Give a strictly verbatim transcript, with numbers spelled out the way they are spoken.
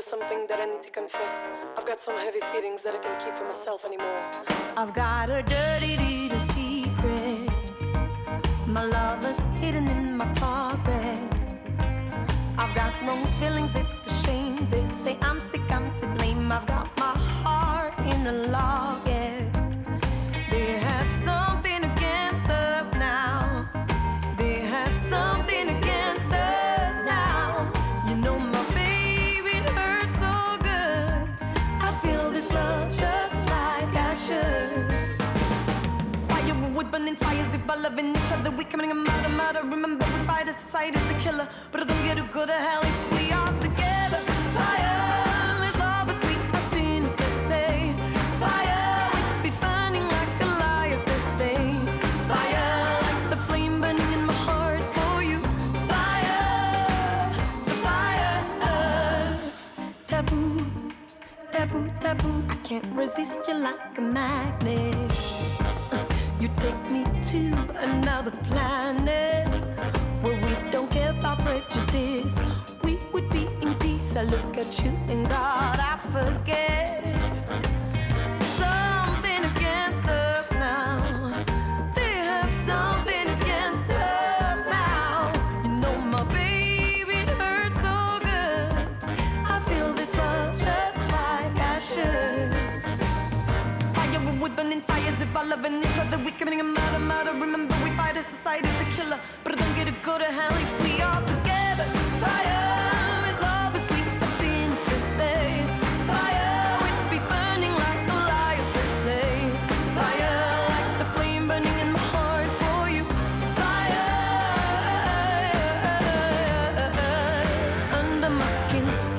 there's something that I need to confess. I've got some heavy feelings that I can't keep for myself anymore. I've got a dirty little secret. My love is hidden in my closet. I've got wrong feelings, it's a shame. They say I'm sick, I'm to blame. I've got my heart in a locket. They have something against us now. They have something against us now. You know my baby, it hurts so good. I feel this love just like I should. Fire, we would burn in fires if by loving each other we coming a murder, murder. Remember we fight as society is the killer, but I don't get to go to hell if we are together. Fire, let's love as we are seen as they say. Fire, we be burning like the liars they say. Fire, like the flame burning in my heart for you. Fire, the fire. Taboo, taboo, taboo. I can't resist you like a magnet. You take me to another planet where we don't care about prejudice. We would be in peace. I look at you and God, I forget. Something against us now. They have something against us now. You know my baby, it hurts so good. I feel this love just like I should. Fire, we would burn in fires if by loving each other we committing a murder, murder. Remember we fight as society's a killer, but I don't get to go to hell if we are together. Fire, is love as we are seen as they say. Fire, we'd be burning like the liars they say. Fire, like the flame burning in my heart for you. Fire, under my skin.